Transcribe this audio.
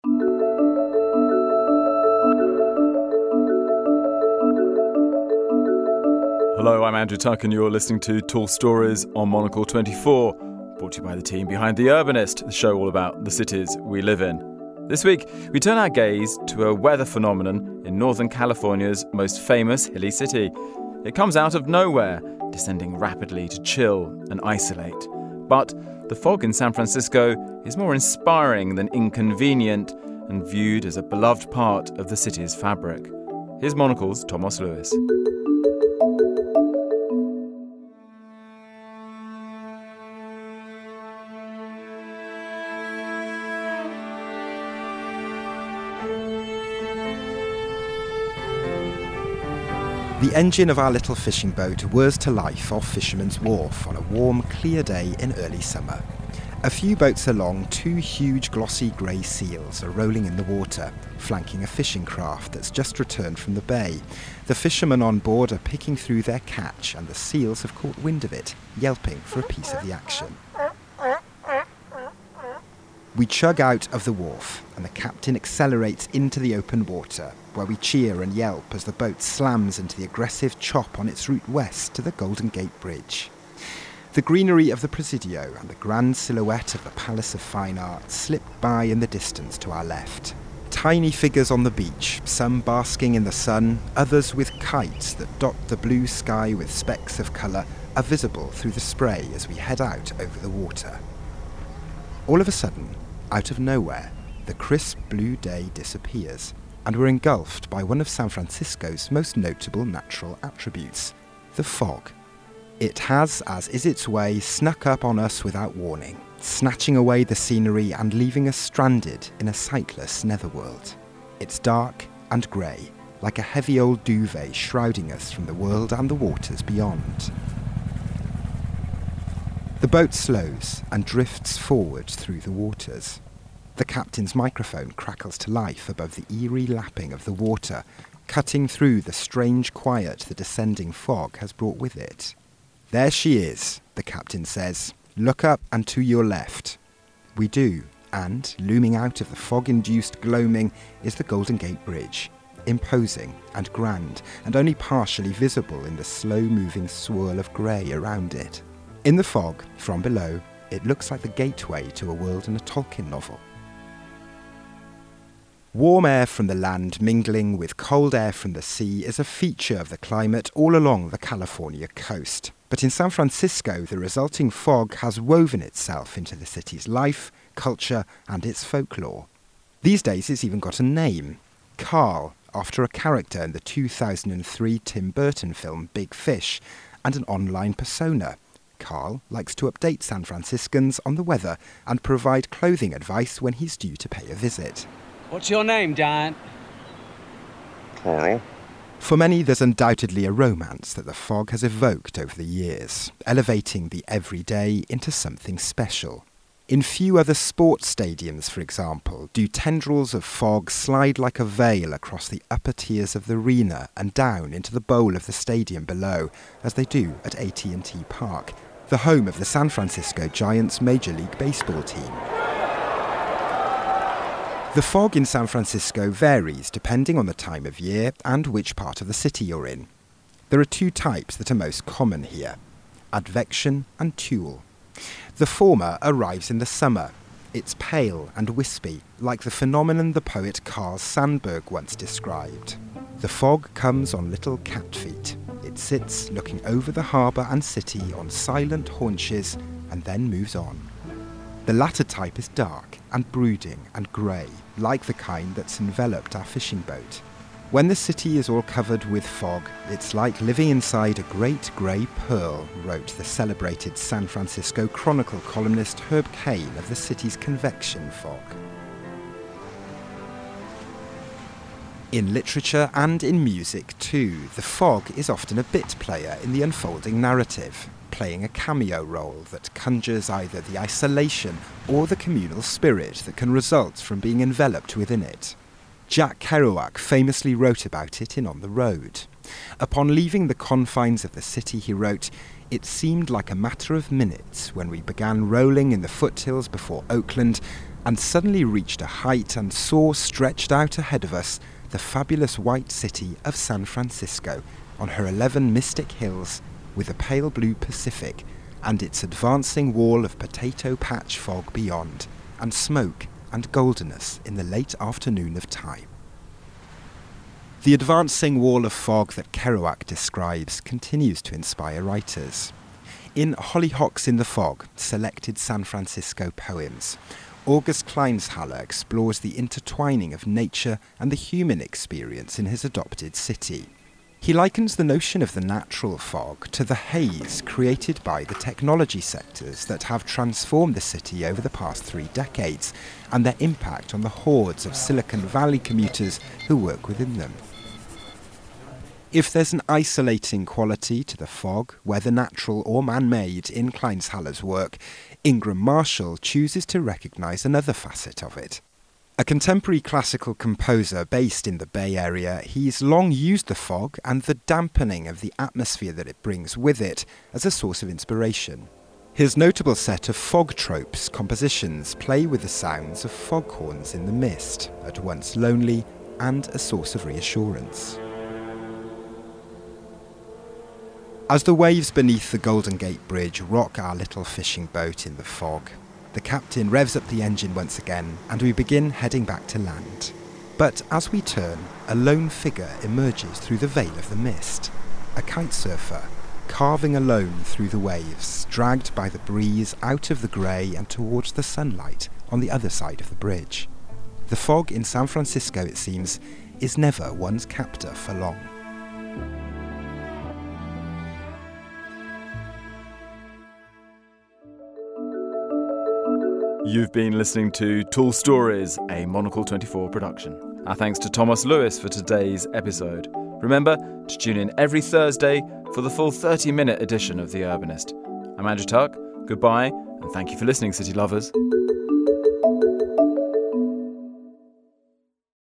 Hello, I'm Andrew Tuck and you're listening to Tall Stories on Monocle 24, brought to you by the team behind The Urbanist, the show all about the cities we live in. This week, we turn our gaze to a weather phenomenon in Northern California's most famous hilly city. It comes out of nowhere, descending rapidly to chill and isolate. But the fog in San Francisco is more inspiring than inconvenient and viewed as a beloved part of the city's fabric. Here's Monocle's Thomas Lewis. The engine of our little fishing boat whirs to life off Fisherman's Wharf on a warm, clear day in early summer. A few boats along, two huge glossy grey seals are rolling in the water, flanking a fishing craft that's just returned from the bay. The fishermen on board are picking through their catch and the seals have caught wind of it, yelping for a piece of the action. We chug out of the wharf and the captain accelerates into the open water, where we cheer and yelp as the boat slams into the aggressive chop on its route west to the Golden Gate Bridge. The greenery of the Presidio and the grand silhouette of the Palace of Fine Arts slip by in the distance to our left. Tiny figures on the beach, some basking in the sun, others with kites that dot the blue sky with specks of colour, are visible through the spray as we head out over the water. All of a sudden, out of nowhere, the crisp blue day disappears, and we're engulfed by one of San Francisco's most notable natural attributes, the fog. It has, as is its way, snuck up on us without warning, snatching away the scenery and leaving us stranded in a sightless netherworld. It's dark and grey, like a heavy old duvet shrouding us from the world and the waters beyond. The boat slows and drifts forward through the waters. The captain's microphone crackles to life above the eerie lapping of the water, cutting through the strange quiet the descending fog has brought with it. "There she is," the captain says. "Look up and to your left." We do, and looming out of the fog-induced gloaming is the Golden Gate Bridge, imposing and grand, and only partially visible in the slow-moving swirl of grey around it. In the fog, from below, it looks like the gateway to a world in a Tolkien novel. Warm air from the land mingling with cold air from the sea is a feature of the climate all along the California coast. But in San Francisco, the resulting fog has woven itself into the city's life, culture, and its folklore. These days it's even got a name, Carl, after a character in the 2003 Tim Burton film Big Fish, and an online persona. Carl likes to update San Franciscans on the weather and provide clothing advice when he's due to pay a visit. What's your name, Dan? Carl. For many, there's undoubtedly a romance that the fog has evoked over the years, elevating the everyday into something special. In few other sports stadiums, for example, do tendrils of fog slide like a veil across the upper tiers of the arena and down into the bowl of the stadium below, as they do at AT&T Park, the home of the San Francisco Giants Major League Baseball team. The fog in San Francisco varies depending on the time of year and which part of the city you're in. There are two types that are most common here, advection and tulle. The former arrives in the summer. It's pale and wispy, like the phenomenon the poet Carl Sandburg once described. The fog comes on little cat feet. It sits looking over the harbour and city on silent haunches and then moves on. The latter type is dark and brooding and grey, like the kind that's enveloped our fishing boat. When the city is all covered with fog, it's like living inside a great grey pearl, wrote the celebrated San Francisco Chronicle columnist Herb Caen of the city's convection fog. In literature and in music too, the fog is often a bit player in the unfolding narrative, playing a cameo role that conjures either the isolation or the communal spirit that can result from being enveloped within it. Jack Kerouac famously wrote about it in On the Road. Upon leaving the confines of the city, he wrote, "It seemed like a matter of minutes when we began rolling in the foothills before Oakland, and suddenly reached a height and saw stretched out ahead of us the fabulous white city of San Francisco on her 11 mystic hills with a pale blue Pacific and its advancing wall of potato patch fog beyond, and smoke and goldenness in the late afternoon of time. The advancing wall of fog that Kerouac describes continues to inspire writers. In Hollyhocks in the Fog, selected San Francisco poems, August Kleinzhaller explores the intertwining of nature and the human experience in his adopted city. He likens the notion of the natural fog to the haze created by the technology sectors that have transformed the city over the past 3 decades and their impact on the hordes of Silicon Valley commuters who work within them. If there's an isolating quality to the fog, whether natural or man-made, in Kleinzhaller's work, Ingram Marshall chooses to recognise another facet of it. A contemporary classical composer based in the Bay Area, he's long used the fog and the dampening of the atmosphere that it brings with it as a source of inspiration. His notable set of fog tropes compositions play with the sounds of foghorns in the mist, at once lonely and a source of reassurance. As the waves beneath the Golden Gate Bridge rock our little fishing boat in the fog, the captain revs up the engine once again and we begin heading back to land. But as we turn, a lone figure emerges through the veil of the mist. A kite surfer, carving alone through the waves, dragged by the breeze out of the grey and towards the sunlight on the other side of the bridge. The fog in San Francisco, it seems, is never one's captor for long. You've been listening to Tall Stories, a Monocle 24 production. Our thanks to Thomas Lewis for today's episode. Remember to tune in every Thursday for the full 30-minute edition of The Urbanist. I'm Andrew Tuck. Goodbye, and thank you for listening, city lovers.